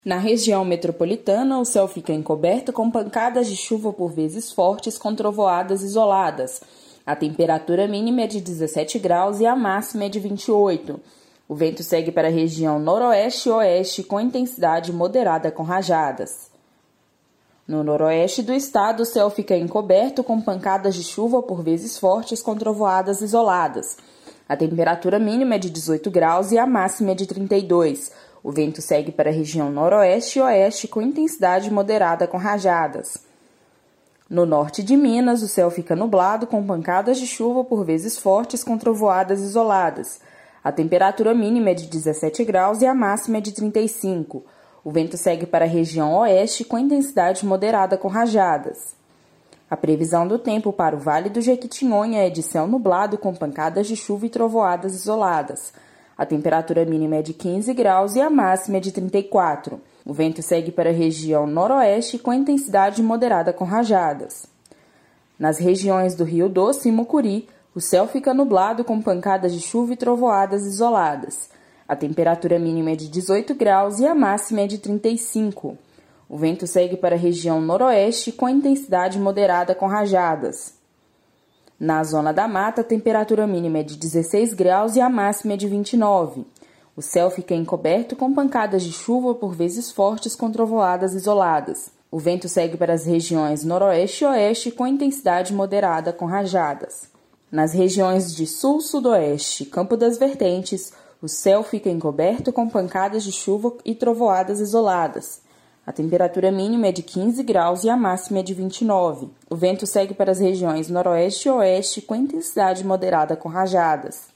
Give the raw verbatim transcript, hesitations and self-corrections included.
Na região metropolitana, o céu fica encoberto com pancadas de chuva por vezes fortes com trovoadas isoladas. A temperatura mínima é de dezessete graus e a máxima é de vinte e oito. O vento segue para a região noroeste e oeste com intensidade moderada com rajadas. No noroeste do estado, o céu fica encoberto com pancadas de chuva por vezes fortes com trovoadas isoladas. A temperatura mínima é de dezoito graus e a máxima é de trinta e dois. O vento segue para a região noroeste e oeste com intensidade moderada com rajadas. No norte de Minas, o céu fica nublado com pancadas de chuva por vezes fortes com trovoadas isoladas. A temperatura mínima é de dezessete graus e a máxima é de trinta e cinco. O vento segue para a região oeste com intensidade moderada com rajadas. A previsão do tempo para o Vale do Jequitinhonha é de céu nublado com pancadas de chuva e trovoadas isoladas. A temperatura mínima é de quinze graus e a máxima é de trinta e quatro. O vento segue para a região noroeste com intensidade moderada com rajadas. Nas regiões do Rio Doce e Mucuri, o céu fica nublado com pancadas de chuva e trovoadas isoladas. A temperatura mínima é de dezoito graus e a máxima é de trinta e cinco. O vento segue para a região noroeste com intensidade moderada com rajadas. Na zona da mata, a temperatura mínima é de dezesseis graus e a máxima é de vinte e nove. O céu fica encoberto com pancadas de chuva por vezes fortes com trovoadas isoladas. O vento segue para as regiões noroeste e oeste com intensidade moderada com rajadas. Nas regiões de sul, sudoeste e Campo das Vertentes, o céu fica encoberto com pancadas de chuva e trovoadas isoladas. A temperatura mínima é de quinze graus e a máxima é de vinte e nove. O vento segue para as regiões noroeste e oeste com intensidade moderada com rajadas.